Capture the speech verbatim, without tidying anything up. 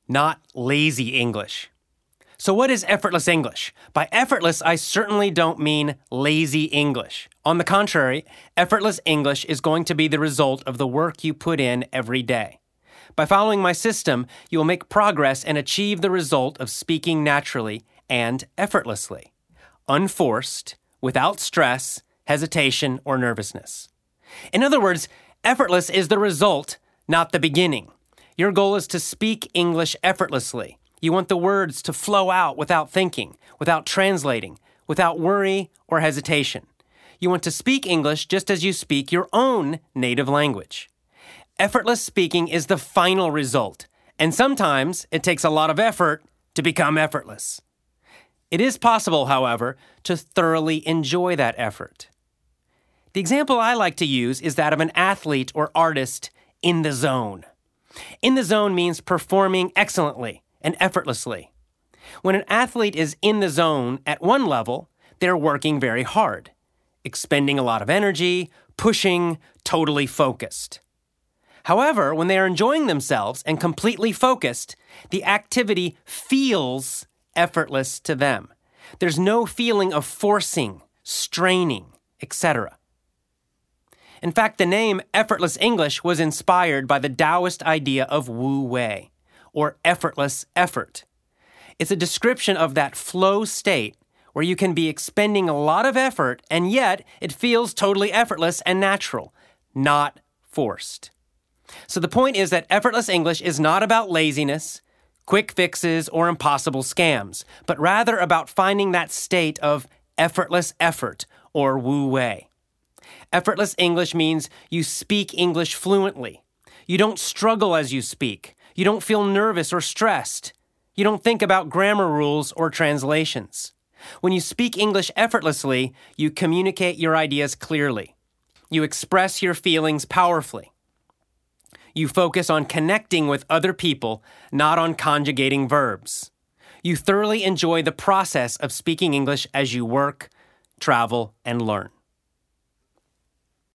not lazy English. So what is effortless English? By effortless, I certainly don't mean lazy English. On the contrary, effortless English is going to be the result of the work you put in every day. By following my system, you will make progress and achieve the result of speaking naturally and effortlessly, unforced, without stress, hesitation, or nervousness. In other words, effortless is the result, not the beginning. Your goal is to speak English effortlessly. You want the words to flow out without thinking, without translating, without worry or hesitation. You want to speak English just as you speak your own native language. Effortless speaking is the final result, and sometimes it takes a lot of effort to become effortless. It is possible, however, to thoroughly enjoy that effort. The example I like to use is that of an athlete or artist in the zone. In the zone means performing excellently and effortlessly. When an athlete is in the zone at one level, they're working very hard, expending a lot of energy, pushing, totally focused. However, when they are enjoying themselves and completely focused, the activity feels effortless to them. There's no feeling of forcing, straining, et cetera. In fact, the name effortless English was inspired by the Taoist idea of Wu Wei, or effortless effort. It's a description of that flow state where you can be expending a lot of effort and yet it feels totally effortless and natural, not forced. So the point is that effortless English is not about laziness, quick fixes, or impossible scams, but rather about finding that state of effortless effort, or Wu Wei. Effortless English means you speak English fluently. You don't struggle as you speak. You don't feel nervous or stressed. You don't think about grammar rules or translations. When you speak English effortlessly, you communicate your ideas clearly. You express your feelings powerfully. You focus on connecting with other people, not on conjugating verbs. You thoroughly enjoy the process of speaking English as you work, travel, and learn.